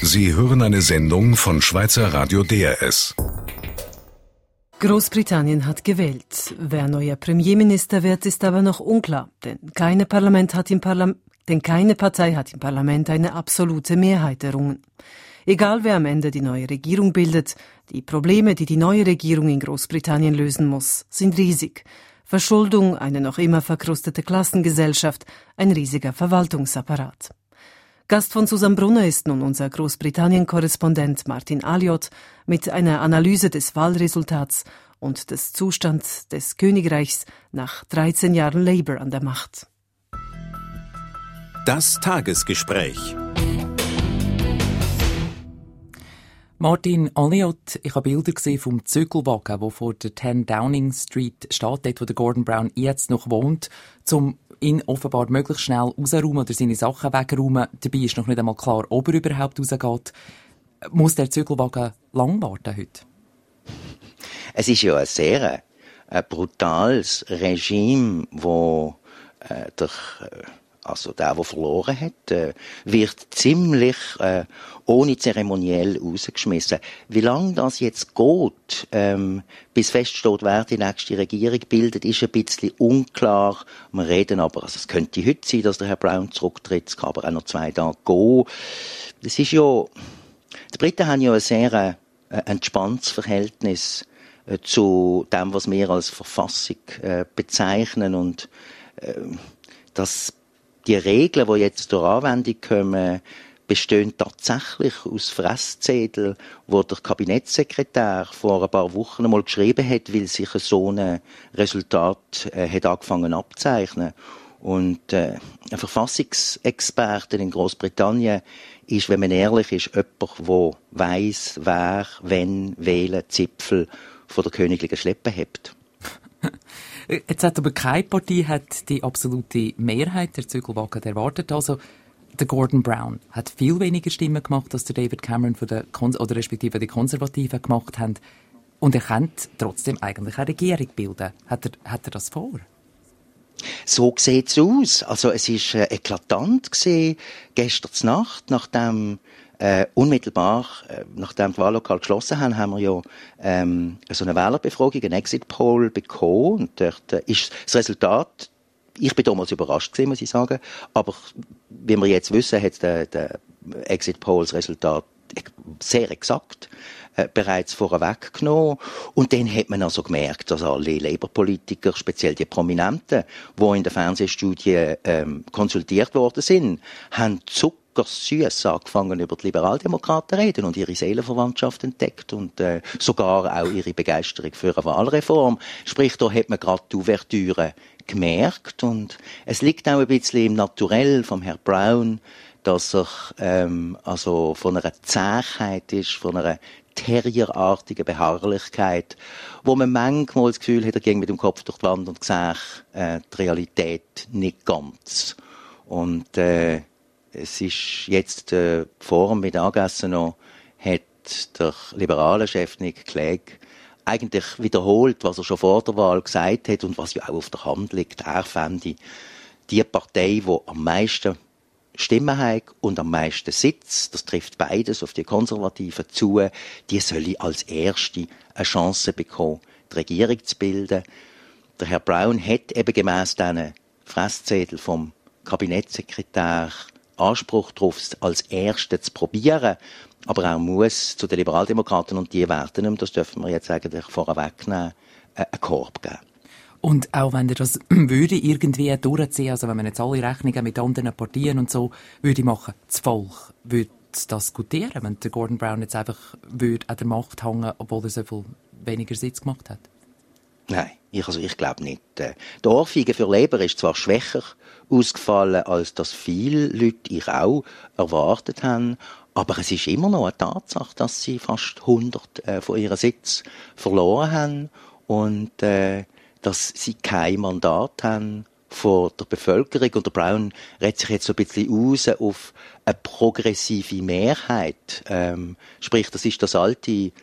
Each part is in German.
Sie hören eine Sendung von Schweizer Radio DRS. Großbritannien hat gewählt. Wer neuer Premierminister wird, ist aber noch unklar, denn keine Partei hat im Parlament eine absolute Mehrheit errungen. Egal wer am Ende die neue Regierung bildet, die Probleme, die die neue Regierung in Großbritannien lösen muss, sind riesig. Verschuldung, eine noch immer verkrustete Klassengesellschaft, ein riesiger Verwaltungsapparat. Gast von Susanne Brunner ist nun unser Großbritannien-Korrespondent Martin Alliot mit einer Analyse des Wahlresultats und des Zustands des Königreichs nach 13 Jahren Labour an der Macht. Das Tagesgespräch. Martin Alliot, ich habe Bilder gesehen vom Zügelwagen, der vor der 10 Downing Street steht, dort wo der Gordon Brown jetzt noch wohnt, um ihn offenbar möglichst schnell rausräumen oder seine Sachen wegräumen. Dabei ist noch nicht einmal klar, ob er überhaupt rausgeht. Muss der Zügelwagen lang warten heute? Es ist ja ein sehr brutales Regime, wo der verloren hat, wird ziemlich ohne zeremoniell rausgeschmissen. Wie lange das jetzt geht, bis feststeht, wer die nächste Regierung bildet, ist ein bisschen unklar. Wir reden aber, es könnte heute sein, dass der Herr Brown zurücktritt, es kann aber auch noch 2 Tage gehen. Das ist ja, die Briten haben ja ein sehr entspanntes Verhältnis zu dem, was wir als Verfassung bezeichnen, und die Regeln, die jetzt zur Anwendung kommen, bestehen tatsächlich aus Fresszetteln, wo der Kabinettssekretär vor ein paar Wochen einmal geschrieben hat, weil sich so ein Resultat hat angefangen abzuzeichnen. Und ein Verfassungsexperte in Großbritannien ist, wenn man ehrlich ist, jemand, der weiss, wer, wenn, welchen Zipfel von der königlichen Schleppe hebt. Jetzt hat aber keine Partei die absolute Mehrheit der Zügelwagen erwartet. Also der Gordon Brown hat viel weniger Stimmen gemacht, als der David Cameron oder respektive die Konservativen gemacht haben. Und er kann trotzdem eigentlich eine Regierung bilden. Hat er das vor? So sieht's aus. Also es ist eklatant gewesen, gestern Nacht, unmittelbar, nachdem die Wahllokale geschlossen haben, haben wir ja so eine Wählerbefragung, einen Exit-Poll bekommen. Und dort ist das Resultat, ich bin damals überrascht gewesen, muss ich sagen, aber wie wir jetzt wissen, hat der Exit-Poll das Resultat sehr exakt bereits vorweggenommen. Und dann hat man also gemerkt, dass alle Labour-Politiker, speziell die Prominenten, die in der Fernsehstudie konsultiert worden sind, haben zuckersüß angefangen, über die Liberaldemokraten zu reden und ihre Seelenverwandtschaft entdeckt und sogar auch ihre Begeisterung für eine Wahlreform. Sprich, da hat man gerade die Ouvertüre gemerkt, und es liegt auch ein bisschen im Naturell vom Herrn Brown, dass er also von einer Zähheit ist, von einer terrierartigen Beharrlichkeit, wo man manchmal das Gefühl hat, er ging mit dem Kopf durch die Wand und sieht die Realität nicht ganz. Und es ist jetzt vor dem Mittagessen noch, hat der liberale Chef Nick Clegg eigentlich wiederholt, was er schon vor der Wahl gesagt hat und was ja auch auf der Hand liegt. Er fände die Partei, die am meisten Stimmen hat und am meisten Sitz, das trifft beides auf die Konservativen zu, die soll als erste eine Chance bekommen, die Regierung zu bilden. Der Herr Brown hat eben gemäss diesen Fresszettel vom Kabinettssekretär Anspruch darauf, als Erste zu probieren. Aber er muss zu den Liberaldemokraten, und die werden ihm, das dürfen wir jetzt eigentlich vorwegnehmen, einen Korb geben. Und auch wenn er das würde irgendwie durchziehen, also wenn man jetzt alle Rechnungen mit anderen Partien und so würde machen, das Volk würde das gutieren, wenn der Gordon Brown jetzt einfach würde an der Macht hängen, obwohl er so viel weniger Sitz gemacht hat? Nein, ich glaube nicht. Die Ohrfeige für Labour ist zwar schwächer ausgefallen, als das viele Leute, ich auch, erwartet haben, aber es ist immer noch eine Tatsache, dass sie fast 100 von ihren Sitz verloren haben und dass sie kein Mandat haben von der Bevölkerung. Und der Brown redet sich jetzt so ein bisschen aus auf eine progressive Mehrheit. Sprich, das ist das alte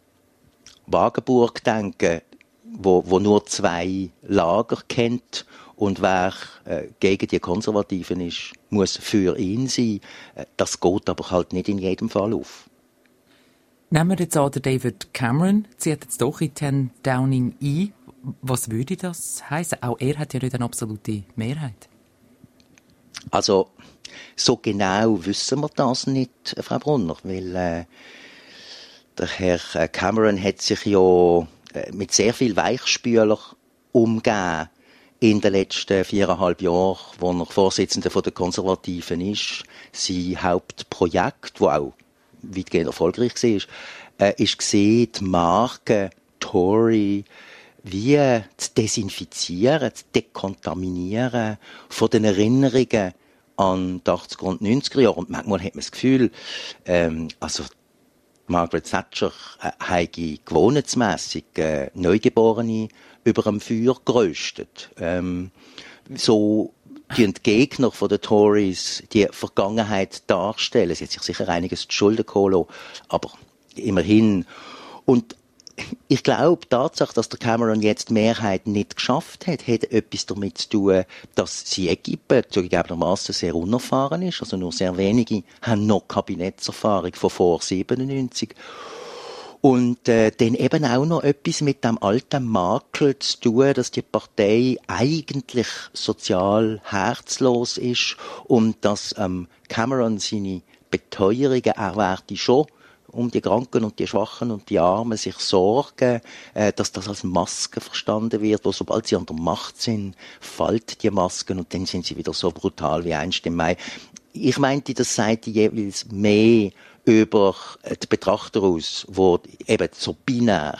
Wagenburg-Denken, wo nur 2 Lager kennt Und wer gegen die Konservativen ist, muss für ihn sein. Das geht aber halt nicht in jedem Fall auf. Nehmen wir jetzt an, der David Cameron zieht jetzt doch in 10 Downing ein. Was würde das heißen? Auch er hat ja nicht eine absolute Mehrheit. Also, so genau wissen wir das nicht, Frau Brunner, weil der Herr Cameron hat sich ja mit sehr viel Weichspüler umgeben in den letzten 4,5 Jahren, wo er Vorsitzender der Konservativen ist. Sein Hauptprojekt, das auch weitgehend erfolgreich war, ist gesehen, die Marke Tory wie zu desinfizieren, zu dekontaminieren von den Erinnerungen an die 80er und 90er Jahre. Und manchmal hat man das Gefühl, Margaret Thatcher habe gewohnheitsmässig Neugeborene über dem Feuer geröstet. So die Gegner von den Tories die Vergangenheit darstellen. Sie hat sich sicher einiges zu Schulden geholt, aber immerhin. Und ich glaube, die Tatsache, dass der Cameron jetzt die Mehrheit nicht geschafft hat, hat etwas damit zu tun, dass sie Equipe zugegebenermaßen sehr unerfahren ist. Also nur sehr wenige haben noch Kabinettserfahrung von vor 97. Und dann eben auch noch etwas mit dem alten Makel zu tun, dass die Partei eigentlich sozial herzlos ist und dass Cameron seine Beteuerungen erwarte schon um die Kranken und die Schwachen und die Armen sich sorgen, dass das als Maske verstanden wird, wo sobald sie an der Macht sind, fällt die Masken und dann sind sie wieder so brutal wie einst im Mai. Ich meinte, das sagt jeweils mehr über die Betrachter aus, die eben so binär,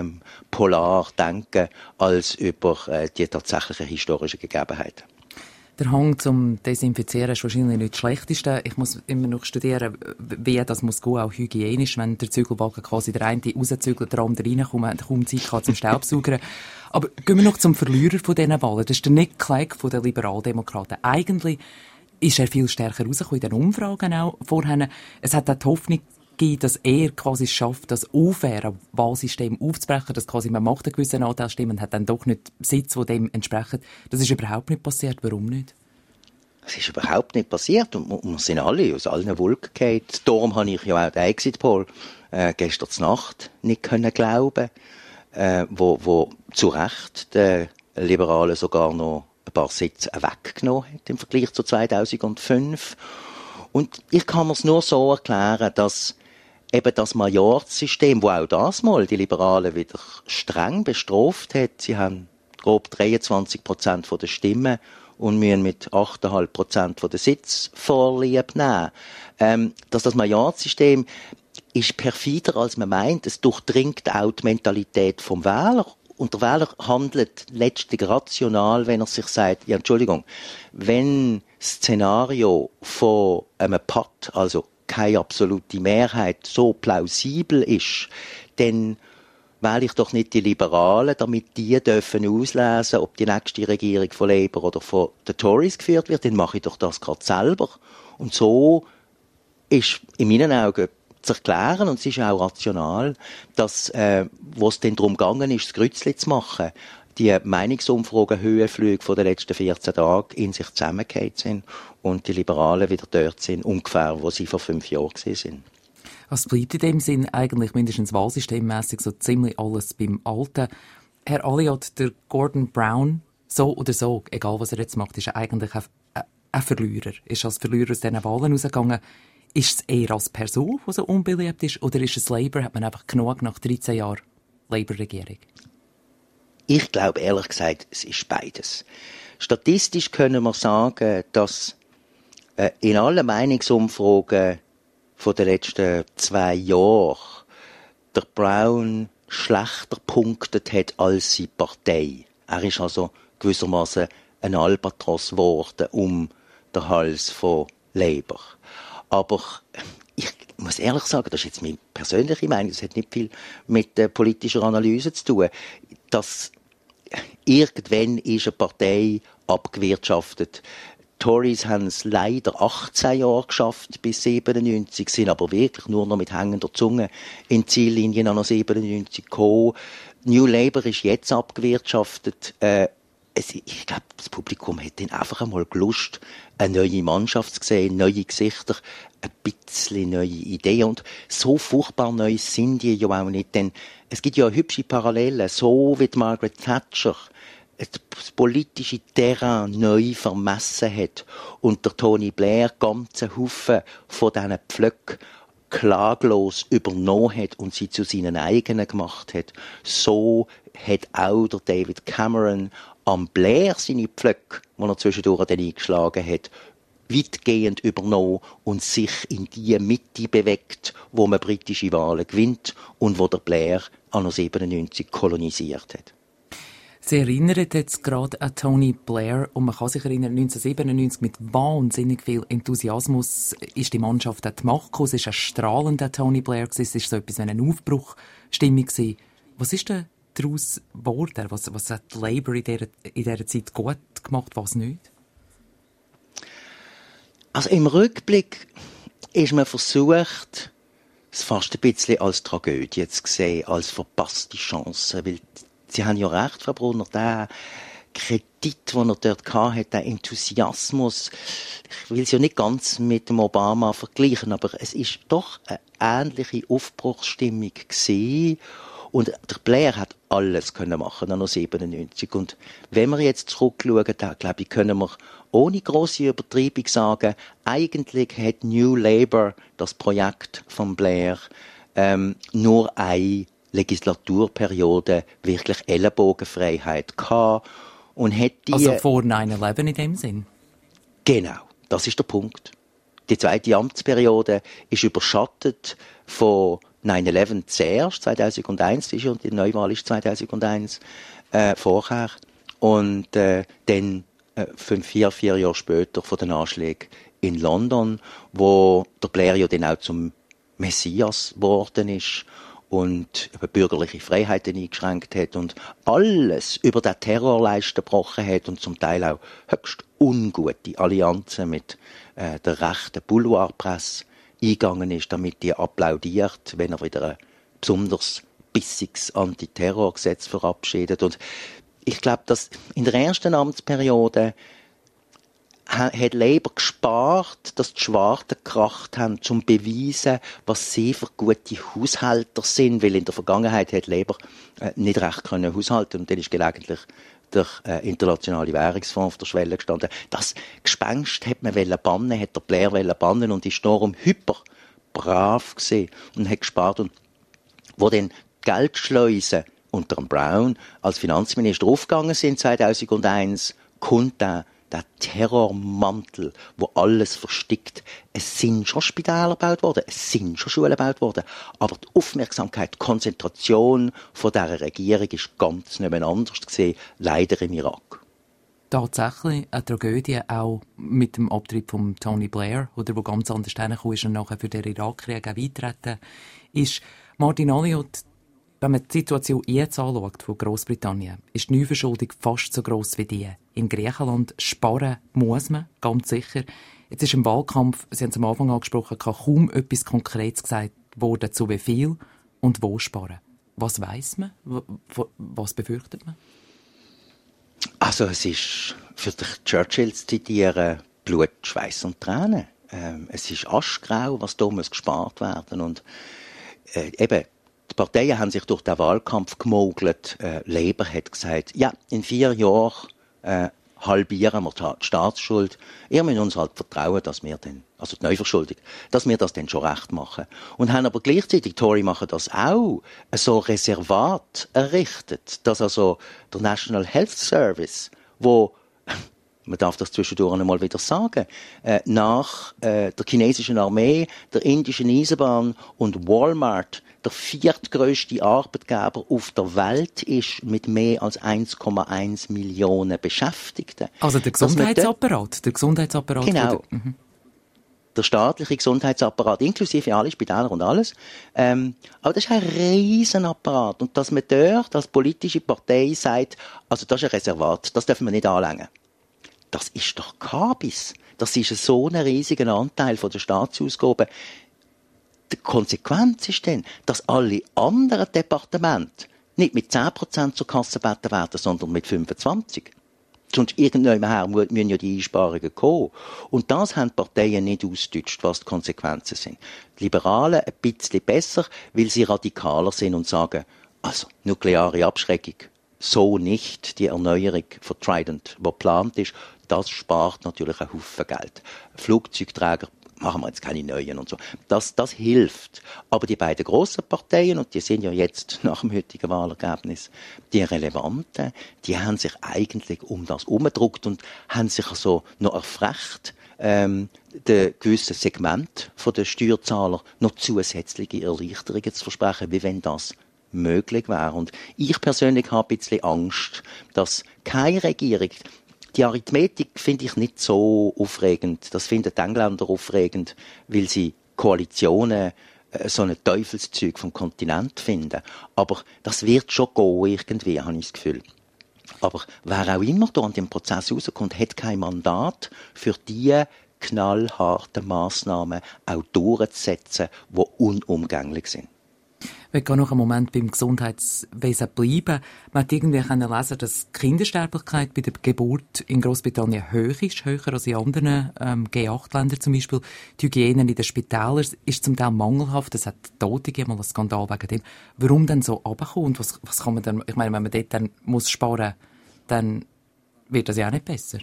polar denken, als über die tatsächlichen historischen Gegebenheiten. Der Hang zum Desinfizieren ist wahrscheinlich nicht das Schlechteste. Ich muss immer noch studieren, wie das muss gehen, auch hygienisch, wenn der Zügelbalken quasi der eine rauszügelt, der andere reinkommt, und kaum Zeit hat zum Staubsaugern. Aber gehen wir noch zum Verlierer von diesen Wahlen. Das ist der Nick Clegg von den Liberaldemokraten. Eigentlich ist er viel stärker rausgekommen in den Umfragen auch vorher. Es hat auch die Hoffnung gegeben, dass er quasi schafft, das unfaire Wahlsystem aufzubrechen, dass quasi man macht einen gewissen Anteil Stimmen und hat dann doch nicht Sitz, die dem entsprechen. Das ist überhaupt nicht passiert. Warum nicht? Es ist überhaupt nicht passiert und wir sind alle aus allen Wolken gefallen. Darum habe ich ja auch den Exit-Poll gestern Nacht nicht glauben können, wo zu Recht den Liberalen sogar noch ein paar Sitze weggenommen hat im Vergleich zu 2005. Und ich kann mir es nur so erklären, dass eben das Majorssystem, wo auch das mal die Liberalen wieder streng bestraft hat, sie haben grob 23% der Stimmen und müssen mit 8,5% der Sitz Vorlieb nehmen. Dass das Majorssystem ist perfider, als man meint. Es durchdringt auch die Mentalität vom Wähler. Und der Wähler handelt letztlich rational, wenn er sich sagt, ja, Entschuldigung, wenn das Szenario von einem Patt, also keine absolute Mehrheit, so plausibel ist, dann wähle ich doch nicht die Liberalen, damit die dürfen auslesen, ob die nächste Regierung von Labour oder von den Tories geführt wird, dann mache ich doch das gerade selber. Und so ist in meinen Augen zu erklären, und es ist auch rational, dass, wo es dann darum gegangen ist, das Kreuzchen zu machen, die Meinungsumfragen Höhenflüge von den letzten 14 Tagen in sich zusammengefallen sind und die Liberalen wieder dort sind, ungefähr, wo sie vor 5 Jahren sind. Was bleibt in dem Sinn eigentlich mindestens wahlsystemmässig so ziemlich alles beim Alten? Herr Alliot, der Gordon Brown, so oder so, egal was er jetzt macht, ist er eigentlich ein Verlierer. Ist als Verlierer aus diesen Wahlen rausgegangen. Ist es eher als Person, die so unbeliebt ist, oder ist es Labour? Hat man einfach genug nach 13 Jahren Labour-Regierung? Ich glaube ehrlich gesagt, es ist beides. Statistisch können wir sagen, dass in allen Meinungsumfragen von den letzten 2 Jahren der Brown schlechter punktet hat als seine Partei. Er ist also gewissermaßen ein Albatros geworden um den Hals von Labour. Aber ich muss ehrlich sagen, das ist jetzt meine persönliche Meinung, das hat nicht viel mit politischer Analyse zu tun, dass irgendwann ist eine Partei abgewirtschaftet. Die Tories haben es leider 18 Jahre geschafft bis 97, sind aber wirklich nur noch mit hängender Zunge in die Ziellinie an 97 gekommen. New Labour ist jetzt abgewirtschaftet. ich glaube, das Publikum hat dann einfach einmal Lust, eine neue Mannschaft zu sehen, neue Gesichter, ein bisschen neue Ideen. Und so furchtbar neu sind die ja auch nicht, denn es gibt ja hübsche Parallelen, so wie Margaret Thatcher das politische Terrain neu vermessen hat und der Tony Blair ganzen Haufen von diesen Pflöcken klaglos übernommen hat und sie zu seinen eigenen gemacht hat. So hat auch der David Cameron am Blair seine Pflöcke, die er zwischendurch dann eingeschlagen hat, weitgehend übernommen und sich in die Mitte bewegt, wo man britische Wahlen gewinnt und wo der Blair 1997 kolonisiert hat. Sie erinnert jetzt gerade an Tony Blair und man kann sich erinnern, 1997 mit wahnsinnig viel Enthusiasmus ist die Mannschaft an die Macht gekommen. Es war ein strahlender Tony Blair, es war so etwas wie eine Aufbruchstimmung. Was ist denn daraus geworden? Was hat Labour in dieser Zeit gut gemacht, was nicht? Also im Rückblick ist man versucht, es fast ein bisschen als Tragödie zu sehen, als verpasste Chance, weil Sie haben ja recht, Frau Brunner, der Kredit, den er dort hatte, der Enthusiasmus, ich will es ja nicht ganz mit dem Obama vergleichen, aber es ist doch eine ähnliche Aufbruchsstimmung gewesen. Und der Blair hat alles können machen, 1997. Und wenn wir jetzt zurückschauen, da, glaube ich, können wir ohne grosse Übertreibung sagen, eigentlich hat New Labour, das Projekt von Blair, nur eine Legislaturperiode wirklich Ellenbogenfreiheit gehabt und hätte also vor 9/11 in dem Sinn? Genau, das ist der Punkt. Die zweite Amtsperiode ist überschattet von 9/11 zuerst, 2001, und die Neuwahl ist 2001 vorher. Und dann 4 Jahre später von den Anschlägen in London, wo der Blair ja dann auch zum Messias geworden ist und bürgerliche Freiheiten eingeschränkt hat und alles über den Terrorleisten gebrochen hat und zum Teil auch höchst ungute Allianzen mit der rechten Boulevardpresse eingegangen ist, damit die applaudiert, wenn er wieder ein besonders bissiges Antiterrorgesetz verabschiedet. Und ich glaube, dass in der ersten Amtsperiode hat Labour gespart, dass die Schwarzen gekracht haben, um zu beweisen, was sie für gute Haushalter sind, weil in der Vergangenheit hat Labour nicht recht können haushalten und dann ist gelegentlich der internationale Währungsfonds auf der Schwelle gestanden. Das Gespenst hat man bannen, hat der Blair bannen und ist darum hyper brav gewesen und hat gespart. Und wo dann Geldschleusen unter dem Brown als Finanzminister aufgegangen sind 2001, kommt der Terrormantel, wo alles verstickt. Es sind schon Spitäler gebaut worden, es sind schon Schulen gebaut worden, aber die Aufmerksamkeit, die Konzentration von dieser Regierung ist ganz nicht mehr anders gewesen, leider im Irak. Tatsächlich eine Tragödie auch mit dem Abtritt von Tony Blair, oder wo ganz anders hingekommen ist und nachher für den Irakkrieg auch beitreten ist. Martin Alliot, wenn man die Situation jetzt anschaut von Grossbritannien, ist die Neuverschuldung fast so gross wie die. In Griechenland sparen muss man, ganz sicher. Jetzt ist im Wahlkampf, Sie haben es am Anfang angesprochen, kaum etwas Konkretes gesagt worden, zu wie viel und wo sparen. Was weiss man? Was befürchtet man? Also es ist, für Churchill zu zitieren, Blut, Schweiß und Tränen. Es ist aschgrau, was da muss gespart werden. Und eben, die Parteien haben sich durch den Wahlkampf gemogelt. Labour hat gesagt, ja, in 4 Jahren halbieren wir die Staatsschuld. Ihr müsst uns halt vertrauen, dass wir dann, also die Neuverschuldung, dass wir das dann schon recht machen. Und haben aber gleichzeitig, Tory machen das auch, so Reservat errichtet, dass also der National Health Service, wo, man darf das zwischendurch einmal wieder sagen, nach der chinesischen Armee, der indischen Eisenbahn und Walmart der 4. grösste Arbeitgeber auf der Welt ist mit mehr als 1,1 Millionen Beschäftigten. Also der Gesundheitsapparat. Der Gesundheitsapparat. Genau. Der staatliche Gesundheitsapparat, inklusive alle Spitäler und alles. Aber das ist ein Riesenapparat. Und dass man dort als politische Partei sagt, also das ist ein Reservat, das dürfen wir nicht anlängen. Das ist doch Kabis. Das ist so ein riesiger Anteil von der Staatsausgaben. Die Konsequenz ist dann, dass alle anderen Departemente nicht mit 10% zur Kasse gebeten werden, sondern mit 25%. Sonst irgendwann müssen ja die Einsparungen kommen. Und das haben die Parteien nicht ausgedeutscht, was die Konsequenzen sind. Die Liberalen ein bisschen besser, weil sie radikaler sind und sagen, also nukleare Abschreckung, so nicht die Erneuerung von Trident, die geplant ist, das spart natürlich einen Haufen Geld. Flugzeugträger machen wir jetzt keine neuen und so. Das hilft. Aber die beiden grossen Parteien, und die sind ja jetzt nach dem heutigen Wahlergebnis die relevanten, die haben sich eigentlich um das herumgedruckt und haben sich also noch erfrecht, den gewissen Segment der Steuerzahler noch zusätzliche Erleichterungen zu versprechen, wie wenn das möglich wäre. Und ich persönlich habe ein bisschen Angst, dass keine Regierung, die Arithmetik finde ich nicht so aufregend. Das finden die Engländer aufregend, weil sie Koalitionen so ein Teufelszeug vom Kontinent finden. Aber das wird schon gehen, irgendwie, habe ich das Gefühl. Aber wer auch immer da an dem Prozess rauskommt, hat kein Mandat für die knallharten Massnahmen auch durchzusetzen, die unumgänglich sind. Ich will noch einen Moment beim Gesundheitswesen bleiben. Man hat irgendwie lesen, dass die Kindersterblichkeit bei der Geburt in Großbritannien hoch ist, höher als in anderen G8-Ländern zum Beispiel. Die Hygiene in den Spitälern ist zum Teil mangelhaft. Es hat Tote gegeben, mal einen Skandal wegen dem. Warum denn so runterkommen? Und was kann man dann, ich meine, wenn man dort dann muss sparen, dann wird das ja auch nicht besser.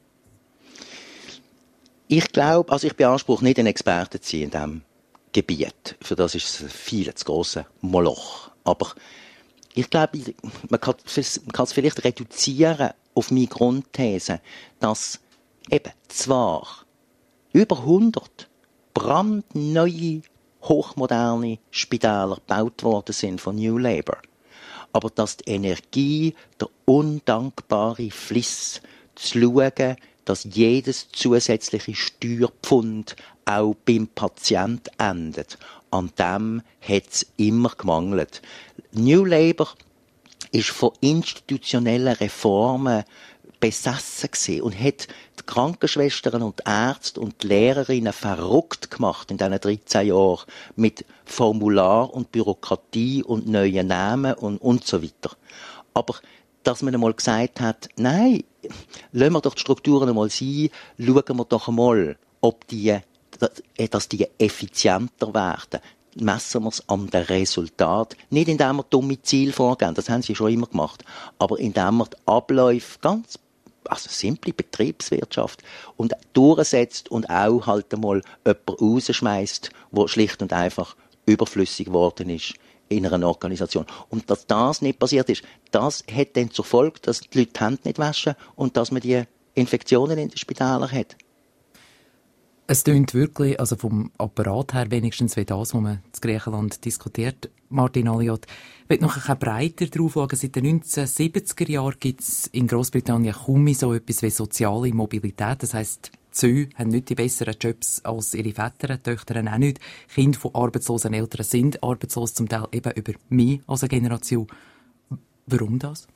Ich glaube, also ich beanspruche nicht, ein Experte zu sein in diesem Gebiet. Für das ist es ein viel zu grosses Moloch. Aber ich glaube, man kann es vielleicht reduzieren auf meine Grundthese, dass eben zwar über 100 brandneue, hochmoderne Spitäler gebaut worden sind von New Labour, aber dass die Energie, der undankbare Fliss, zu schauen, dass jedes zusätzliche Steuerpfund auch beim Patient endet. An dem hat es immer gemangelt. New Labour ist von institutionellen Reformen besessen gewesen und hat die Krankenschwestern und die Ärzte und die Lehrerinnen verrückt gemacht in diesen 13 Jahren mit Formular und Bürokratie und neuen Namen und so weiter. Aber dass man einmal gesagt hat, nein, lassen wir doch die Strukturen einmal sein, schauen wir doch einmal, ob dass die effizienter werden. Messen wir es an den Resultat. Nicht indem wir dumme Ziele vorgeben, das haben sie schon immer gemacht, aber indem wir die Abläufe simple Betriebswirtschaft und durchsetzt und auch halt einmal jemanden rausschmeißt, der schlicht und einfach überflüssig geworden ist in einer Organisation. Und dass das nicht passiert ist, das hat dann zur Folge, dass die Leute die Hände nicht waschen und dass man die Infektionen in den Spitälern hat. Es tönt wirklich, also vom Apparat her wenigstens wie das, was man in Griechenland diskutiert. Martin Alliot, ich will noch ein bisschen breiter drauf schauen. Seit den 1970er Jahren gibt es in Großbritannien kaum mehr so etwas wie soziale Mobilität. Das heisst, die Söhne haben nicht die besseren Jobs als ihre Väter, die Töchter auch nicht. Kinder von arbeitslosen Eltern sind arbeitslos, zum Teil eben über mehr als eine Generation. Warum das?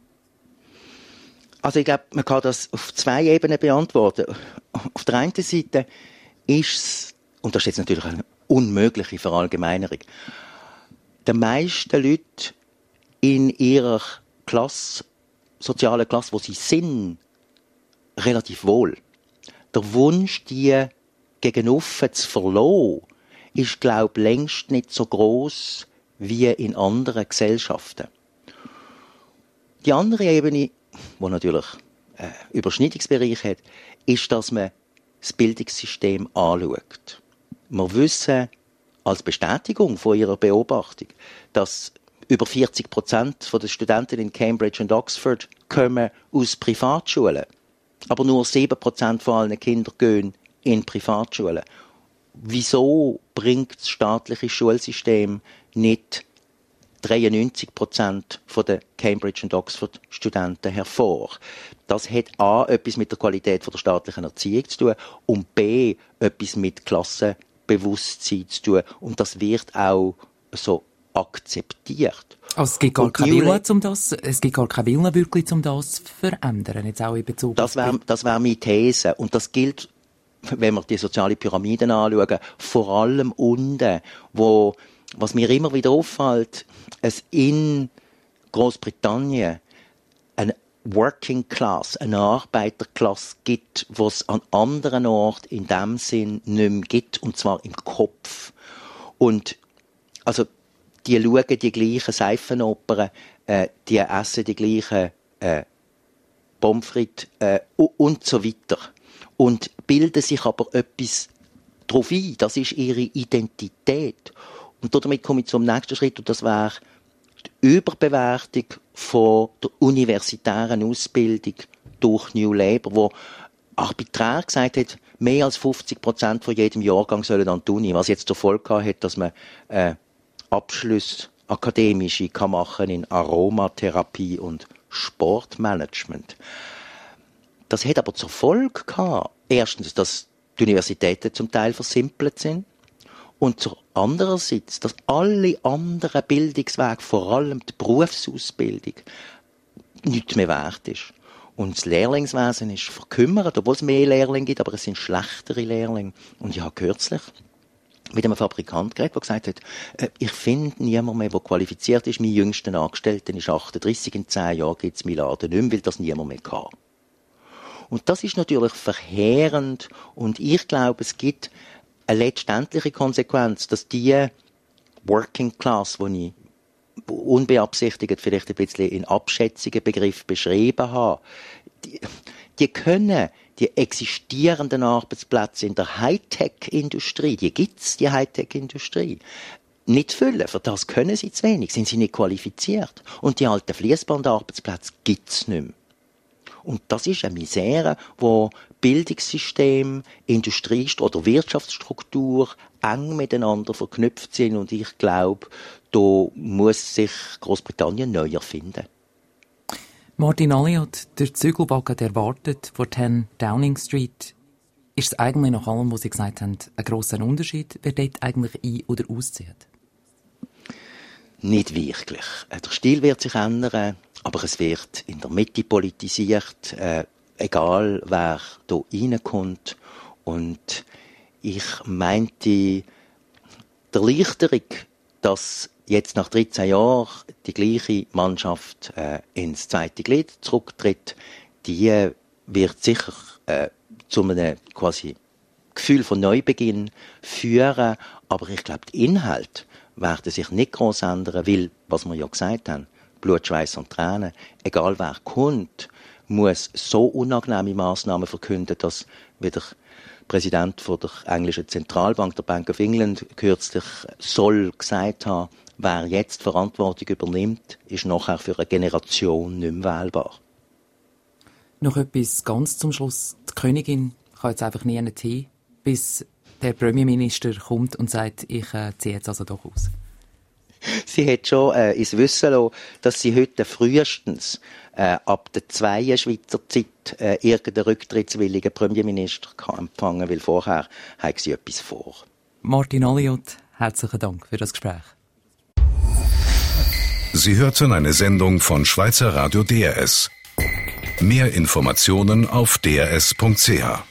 Also ich glaube, man kann das auf 2 Ebenen beantworten. Auf der einen Seite ist es, und das ist jetzt natürlich eine unmögliche Verallgemeinerung, die meisten Leute in ihrer Klasse, sozialen Klasse, wo sie sind, relativ wohl. Der Wunsch, die gegen offen zu verlassen, ist, glaube ich, längst nicht so gross wie in anderen Gesellschaften. Die andere Ebene, die natürlich Überschneidungsbereich hat, ist, dass man das Bildungssystem anschaut. Wir wissen als Bestätigung von ihrer Beobachtung, dass über 40% der Studenten in Cambridge und Oxford kommen aus Privatschulen. Aber nur 7% von allen Kindern gehen in Privatschulen. Wieso bringt das staatliche Schulsystem nicht 93% der Cambridge und Oxford Studenten hervor? Das hat A, etwas mit der Qualität der staatlichen Erziehung zu tun und B, etwas mit Klassenbewusstsein zu tun. Und das wird auch so akzeptiert. Also es gibt gar keinen Willen, wirklich, um das zu verändern, jetzt auch in Bezug das wäre meine These. Und das gilt, wenn wir die soziale Pyramiden anschauen, vor allem unten, wo, was mir immer wieder auffällt, es in Großbritannien eine Working Class, eine Arbeiterklasse gibt, die es an anderen Orten in dem Sinn nicht mehr gibt, und zwar im Kopf. Und also die schauen die gleichen Seifenopern, die essen die gleichen Pommes frites und so weiter. Und bilden sich aber etwas drauf ein. Das ist ihre Identität. Und damit komme ich zum nächsten Schritt, und das wäre die Überbewertung von der universitären Ausbildung durch New Labour, wo arbiträr gesagt hat, mehr als 50% von jedem Jahrgang sollen an die Uni, was jetzt zur Folge hat, dass man Abschlüsse akademische kann machen in Aromatherapie und Sportmanagement. Das hat aber zur Folge gehabt, erstens, dass die Universitäten zum Teil versimpelt sind, und andererseits, dass alle anderen Bildungswege, vor allem die Berufsausbildung, nichts mehr wert ist. Und das Lehrlingswesen ist verkümmert, obwohl es mehr Lehrlinge gibt, aber es sind schlechtere Lehrlinge. Und ich habe kürzlich mit einem Fabrikant geredet, der gesagt hat, ich finde niemanden mehr, der qualifiziert ist. Mein jüngster Angestellter ist 38, in 10 Jahren gibt es meinen Laden nicht mehr, weil das niemand mehr kann. Und das ist natürlich verheerend, und ich glaube, es gibt eine letztendliche Konsequenz, dass die Working Class, die ich unbeabsichtigt vielleicht ein bisschen in abschätzigen Begriff beschrieben habe, die können die existierenden Arbeitsplätze in der Hightech-Industrie, die gibt's, die Hightech-Industrie, nicht füllen. Für das können sie zu wenig, sind sie nicht qualifiziert. Und die alten Fließbandarbeitsplätze gibt's nicht mehr. Und das ist eine Misere, wo Bildungssystem, Industrie- oder Wirtschaftsstruktur eng miteinander verknüpft sind. Und ich glaube, da muss sich Großbritannien neu erfinden. Martin Alliot, der Zügelwagen, der wartet vor 10 Downing Street. Ist es eigentlich nach allem, was Sie gesagt haben, ein grosser Unterschied, wer dort eigentlich ein- oder auszieht? Nicht wirklich. Der Stil wird sich ändern, aber es wird in der Mitte politisiert, egal wer hier reinkommt. Und ich meinte, die Erleichterung, dass jetzt nach 13 Jahren die gleiche Mannschaft ins zweite Glied zurücktritt, die wird sicher zu einem quasi Gefühl von Neubeginn führen. Aber ich glaube, die Inhalte werden sich nicht gross ändern, weil, was wir ja gesagt haben, Blut, Schweiß und Tränen, egal wer kommt, muss so unangenehme Massnahmen verkünden, dass wieder Präsident von der englischen Zentralbank, der Bank of England, kürzlich soll gesagt haben, wer jetzt Verantwortung übernimmt, ist nachher für eine Generation nicht mehr wählbar. Noch etwas ganz zum Schluss. Die Königin kann jetzt einfach nie hin, bis der Premierminister kommt und sagt, ich ziehe jetzt also doch aus. Sie hat schon ins Wissen lassen, dass sie heute frühestens ab der 2 Schweizer Zeit irgendeinen rücktrittswilligen Premierminister kann empfangen, weil vorher hat sie etwas vor. Martin Alliot, herzlichen Dank für das Gespräch. Sie hörten eine Sendung von Schweizer Radio DRS. Mehr Informationen auf drs.ch.